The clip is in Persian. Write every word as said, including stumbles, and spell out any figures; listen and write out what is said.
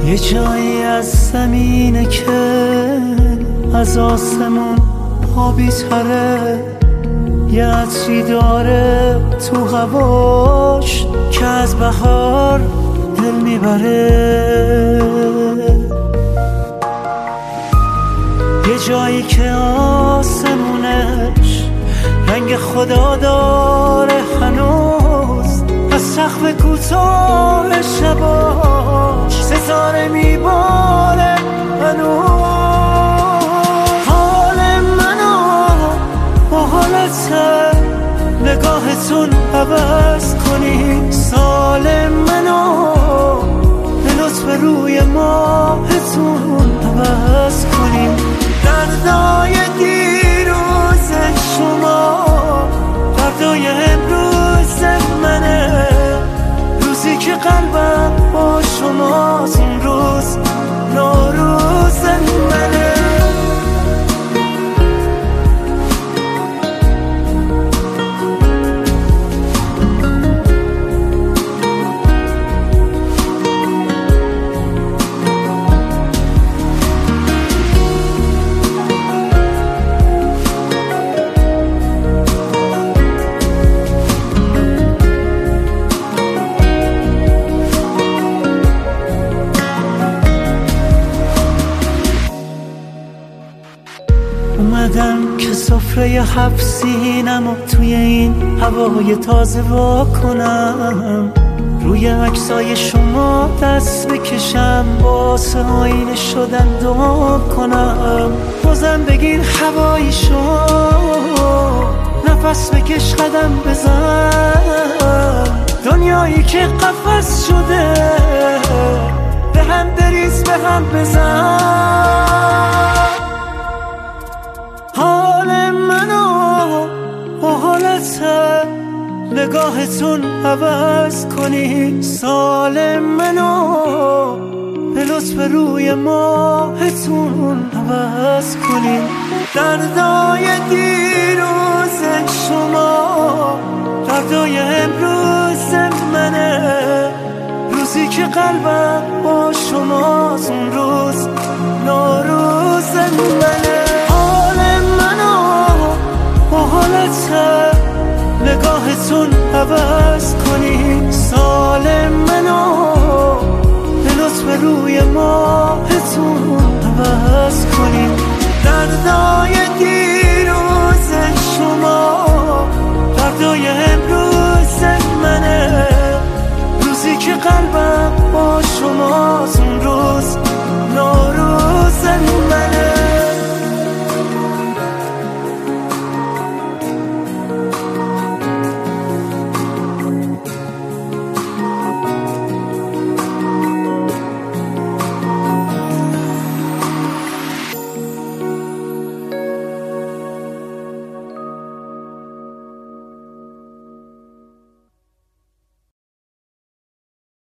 یه جایی از زمینه که از آسمون آبی تره، یه عطری داره تو هواش که از بهار دل میبره. یه جایی که آسمونش رنگ خدا داره هنوز، از سقف کوتاه شباش ستاره میباره هنوز. حال منو با حالت نگاهتون عوض کنی، سال منو به لطف روی ماهتون عوض کنیم. دردای دیروز شما دردای امروز منه، روزی که قلبم با شماست اون روز نوروز منه. اومدم که سفره هفت سینم و توی این هوای تازه وا کنم، روی عکسای شما دست بکشم، واسه آینه شدن دعا کنم. بازم بگیر هوایی شو، نفس بکش قدم بزن، دنیایی که قفس شده به هم بریز به هم بزن. حال منو با حالت نگاهتون عوض کنی، سال منو به لطف روی ماهتون عوض کنی. دردای دیروز شما دردای امروز منه، روزی که قلبم با شماست اون روز نوروز منه. با حالت نگاهتون عوض کنی، سال منو به لطف روی ماهتون عوض کنی. دردای دیروز شما دردای امروز منه، روزی که قلبم با شماست اون روز